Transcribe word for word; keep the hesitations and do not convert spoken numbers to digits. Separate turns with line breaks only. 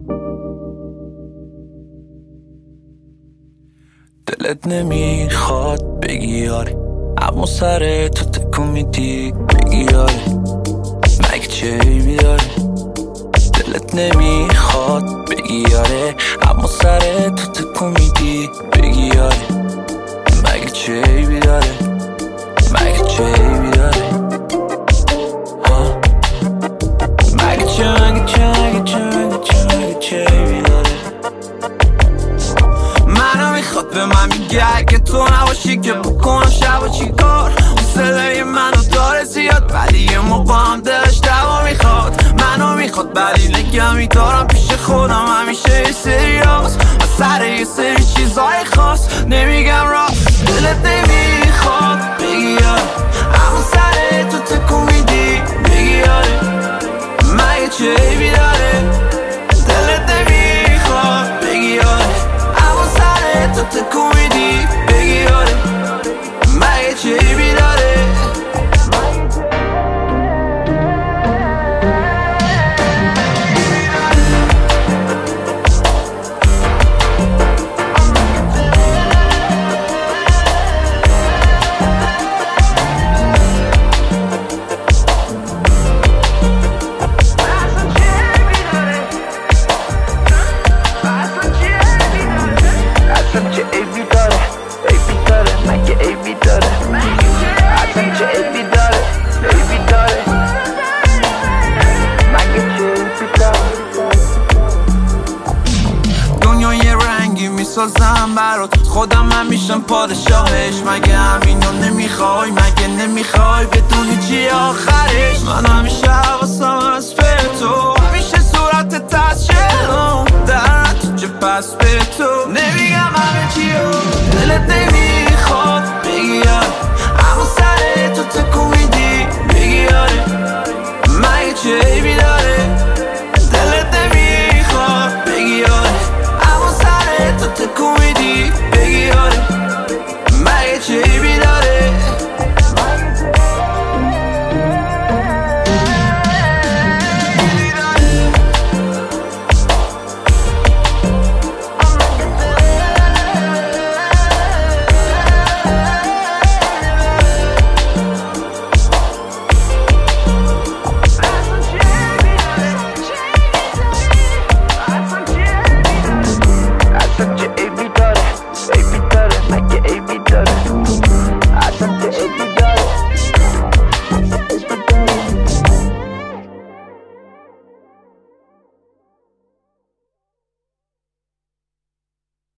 دلت نمیخواد بگی آره، اما سر تو تکون میدی بگی آره، مگه چه عیبی داره؟ دلت نمیخواد بگی آره، اما سر تو تکون میدی بگی آره، مگه چه عیبی داره؟ مگه چه عیبی داره؟ مگه چه مگه چه مگه چه مگه چه مگه چه عیبی داره؟ منو میخواد به من میگه اگه تو نباشی که بکنم شب و چی کار. اون صدای منو داره زیاد ولی یه موقع هم دلش دوا میخواد. منو میخواد ولی نگه میدارم پیش خودم همیشه یه سریاس و سر یه سری چیزای خاص نمیگم راست. دلت نمیخواد بگی آره، اما سر تو تکون میدی بگی آره، مگه چه عیبی داره؟ دلت نمیخواد بگی آره، اما سر تو تکون میدی بگی آره، مگه چه عیبی داره؟ سازم برات خودم من میشم پادشاهش. مگه همینو نمیخوای؟ مگه نمیخوای بدونی چی آخرش؟ من همیشه حواسم از به تو، همیشه صورت تشکلم در تو چه پس به تو نمیگم همه چی